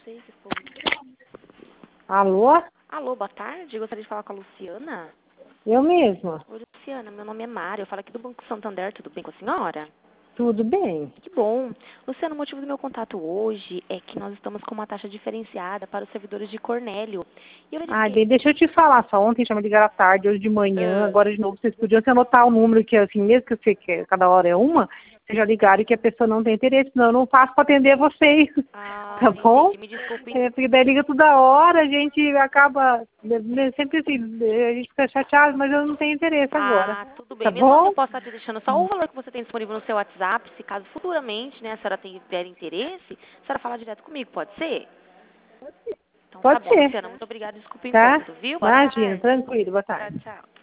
sei se foi. Alô? Alô, boa tarde. Gostaria de falar com a Luciana. Eu mesma. Oi, Luciana. Meu nome é Mário. Eu falo aqui do Banco Santander. Tudo bem com a senhora? Tudo bem? Que bom. Luciana, o motivo do meu contato hoje é que nós estamos com uma taxa diferenciada para os servidores de Cornélio. E eu verifiquei... Deixa eu te falar, só ontem já me ligaram à tarde, hoje de manhã, agora de novo, vocês podiam até anotar o número, que assim, mesmo que você quer, cada hora é uma, vocês já ligaram e que a pessoa não tem interesse, senão eu não faço para atender vocês, tá bom? Entendi. Me desculpe. Porque daí liga toda hora, a gente acaba, sempre assim, a gente fica chateado, mas eu não tenho interesse agora, Tudo tá bem. Mesmo assim, bom? eu posso estar te deixando só o valor que você tem disponível no seu WhatsApp, se caso futuramente, né, a senhora tiver interesse, a senhora falar direto comigo, pode ser? Então tá Pode bom, ser, Luciana. Muito obrigada. Desculpe o tá? incômodo, viu? Boa Imagina, tarde. tranquilo, boa Tchau, tarde. tchau.